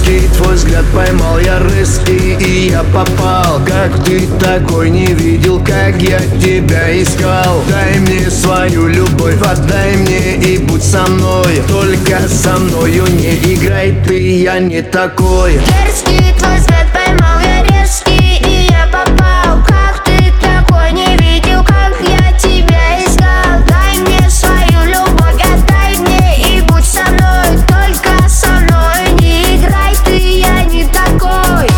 Дерзкий твой взгляд поймал я рыски, и я попал. Как ты такой не видел, как я тебя искал. Дай мне свою любовь, отдай мне и будь со мной. Только со мною не играй ты, я не такой. Дерзкий твой взгляд поймал я резкий, и я попал. Как ты такой не видел, как я тебя искал. Дай мне свою любовь, отдай мне и будь со мной. Только со мной не играй ты, я не такой.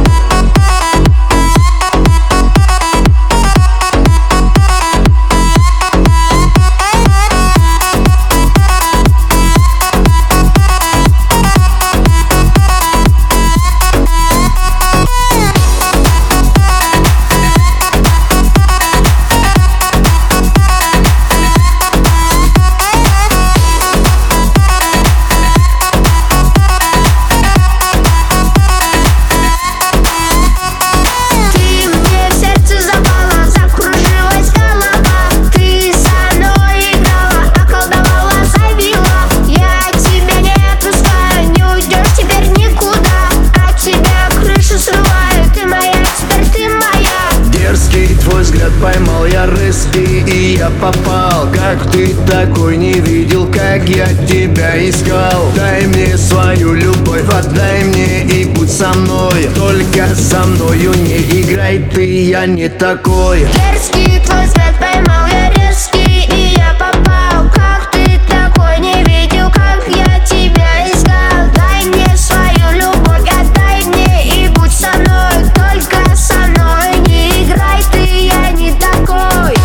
Твой взгляд поймал я рыски, и я попал. Как ты такой не видел, как я тебя искал. Дай мне свою любовь, отдай мне и будь со мной. Только со мною не играй ты, я не такой. Дерзкий твой взгляд поймал я резкий, и я попал. Как ты такой не видел, как я тебя искал. Дай мне свою любовь, отдай мне и будь со мной. Только со мной не играй ты, я не такой.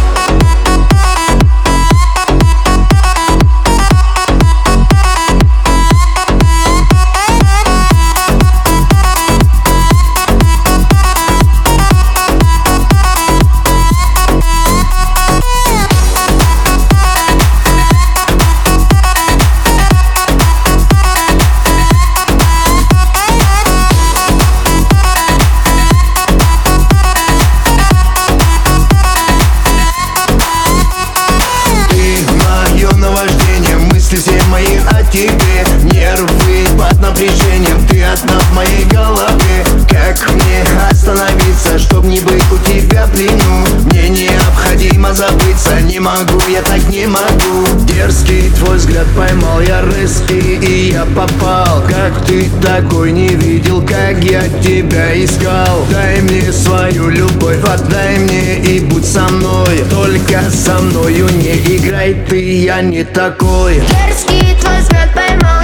Все мои о тебе, нервы под напряжением. Ты одна в моей голове. Как мне остановиться, чтоб не быть у тебя в плену? Мне необходимо забыться, не могу, я так не могу. Дерзкий твой взгляд поймал я рыски, и я попал. Как ты такой не видел, как я тебя искал. Дай мне свою любовь, отдай мне и будь со мной. Только со мною не играй ты, я не такой. Дерзкий твой взгляд поймал